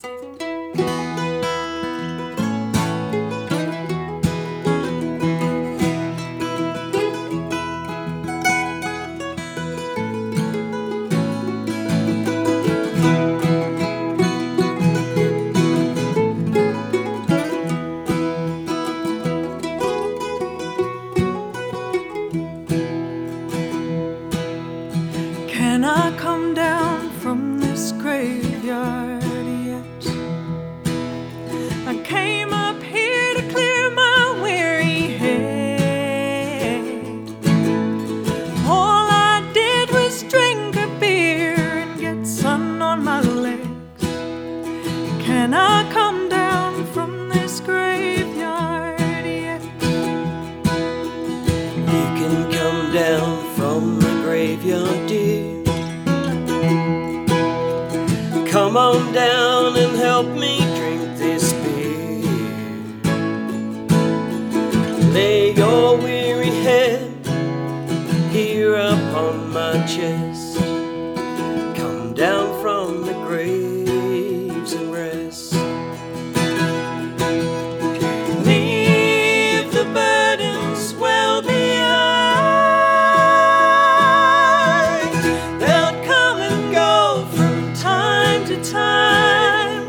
Can I come down from this graveyard yet? I came up here to clear my weary head. All I did was drink a beer and get sun on my legs. Can I come down from this graveyard yet? You can come down from the graveyard, dear. Come on down and help me drink this beer. Lay your weary head here upon my chest. Come down from the graves and rest. Leave the burdens well behind. They'll come and go from time to time.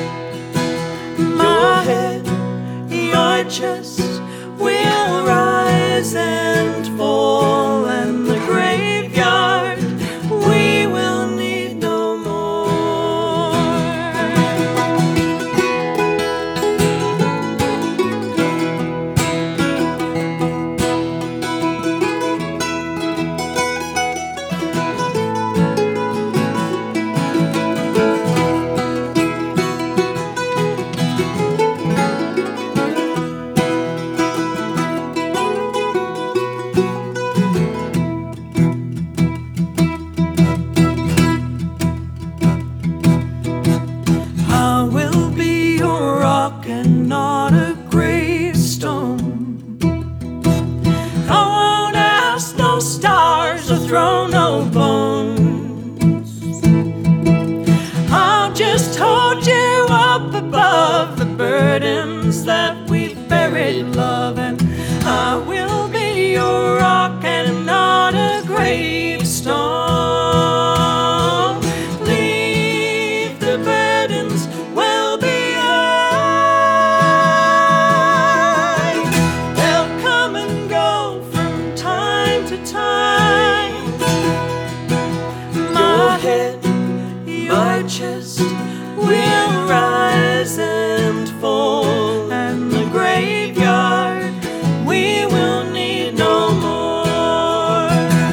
My head, your chest will rise and fall, and the graveyard we will need no more. I will be your rock and not a gravestone. I won't ask no stars or throw no bones. I'll just hold you up above the burdens that we've buried, love. And I will be your rock and not a gravestone. Leave the burdens well behind. They'll come and go from time to time. My head, your chest will rise and fall, and the graveyard we will need no more.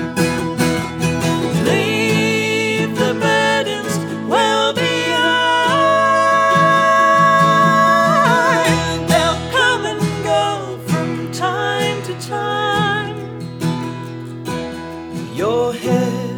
Leave the burdens well behind. They'll come and go from time to time. Your head,